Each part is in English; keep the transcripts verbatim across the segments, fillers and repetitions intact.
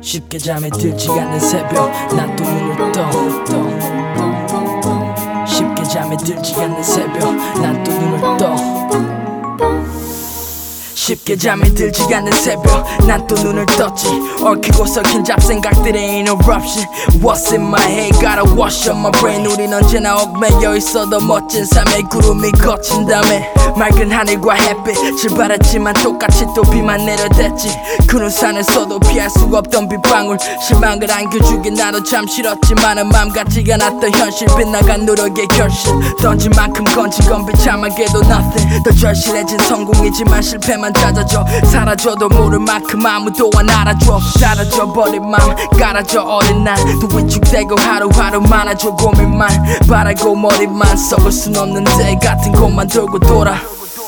쉽게 잠에 들지 않는 새벽 난 또 눈을 떠 쉽게 잠에 들지 않는 새벽 난 또 눈을 떠 쉽게 잠에 들지 않는 새벽 난 또 눈을 떴지 얽히고 섞인 잡생각들의 interruption What's in my head gotta wash up my brain 우린 언제나 얽매여 있어도 멋진 삶의 구름이 거친 다음에 맑은 하늘과 햇빛을 바랐지만 똑같이 또 비만 내려댔지 그 눈산에서도 피할 수가 없던 빗방울 실망을 안겨주긴 나도 참 싫었지만은 맘 같지가 않았던 현실 빗나간 노력의 결실 던진 만큼 건진 건 비참하게도 nothing 더 절실해진 성공이지만 실패만 찾아줘 사라져도 모를 만큼 아무도 안 알아줘 사라져 버린 맘 깔아줘 어린 날 또 위축되고 하루하루 많아져 고민만 바라고 머리만 썩을 순 없는데 같은 곳만 돌고 돌아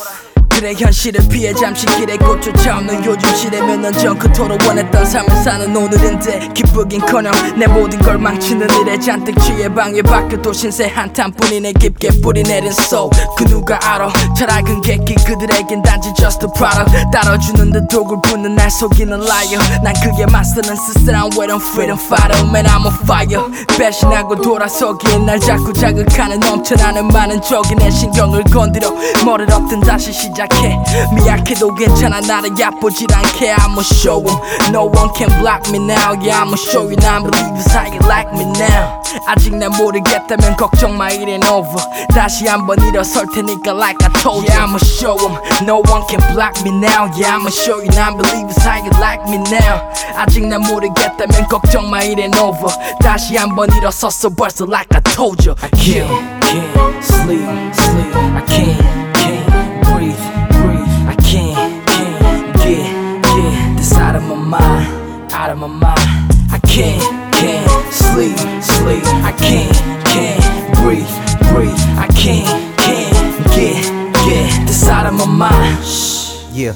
그래 현실을 피해 잠시 길에 꽃 쫓아오는 요즘 시대면 넌 전 그토록 원했던 삶을 사는 오늘인데 기쁘긴커녕 내 모든 걸 망치는 일에 잔뜩 취해 방해받겨도 신세 한탄뿐이네 깊게 뿌리내린 soul 그 누가 알아 철학은 객기 그들에겐 단지 just a product 따라주는 듯 독을 붓는 날 속이는 liar 난 그게 맞서는 쓸쓸한 외로운 freedom fighter Man I'm on fire 배신하고 돌아서기에 날 자꾸 자극하는 넘쳐나는 많은 적이 내 신경을 건드려 머리를 엎든 다시 시작 미약해도 괜찮아 나를 얕보질 않게 I'ma show 'em No one can block me now Yeah I'ma show you now believe it's how you like me now 아직 날 모르겠다면 걱정 마 it ain't over 다시 한번 일어설 테니까 like I told you Yeah I'ma show 'em No one can block me now Yeah I'ma show you now believe it's how you like me now 아직 날 모르겠다면 걱정 마 it ain't over 다시 한번 일어섰어 벌써 like I told you I can't, can't sleep, sleep I can't, can't breathe I can't, can't get, get this out of my mind, out of my mind I can't, can't sleep, sleep I can't, can't breathe, breathe I can't, can't get, get this out of my mind Yeah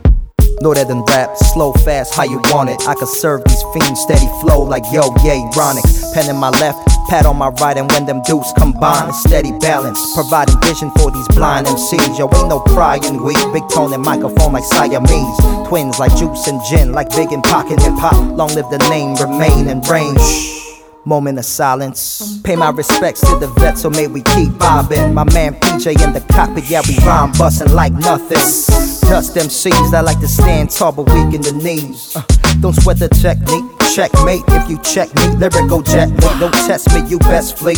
노래든 rap, slow, fast, how you want it I could serve these fiends steady flow like yo, yeah, ironic Pen in my left, pad on my right And when them dudes combine, it's steady balance Providing vision for these blind M Cs Yo, ain't no pride in weed Big tone and microphone like Siamese Twins like juice and gin Like Big and Pac and hip hop Long live the name, remain in range Moment of silence Pay my respects to the vets so may we keep vibing My man P J in the cockpit, yeah we rhyme bustin' like nothing Dust M Cs that like to stand tall but weak in the knees uh, Don't sweat the technique, checkmate if you check me Lyrical jet, don't test me, you best flee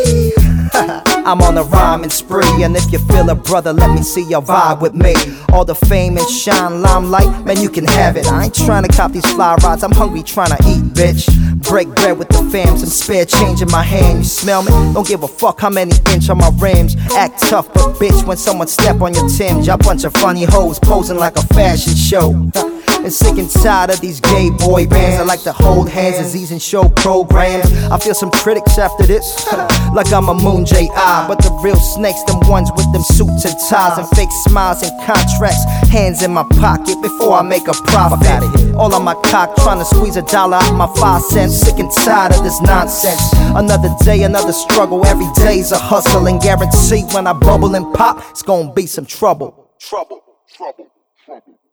I'm on a rhyming spree And if you feel a brother, let me see your vibe with me All the fame and shine, limelight, man you can have it I ain't tryna cop these fly rides, I'm hungry tryna eat, bitch Break bread with the fam, some spare change in my hand You smell me? Don't give a fuck how many inch on my rims Act tough, but bitch when someone step on your Timbs Y'all bunch of funny hoes posing like a fashion show And sick and tired of these gay boy bands I like to hold hands, disease and show programs I feel some critics after this Like I'm a Moon J I But the real snakes, them ones with them suits and ties And fake smiles and contracts Hands in my pocket before I make a profit All on my cock, trying to squeeze a dollar out my five cents Sick and tired of this nonsense Another day, another struggle Every day's a hustle And guarantee when I bubble and pop It's gonna be some trouble Trouble, trouble, trouble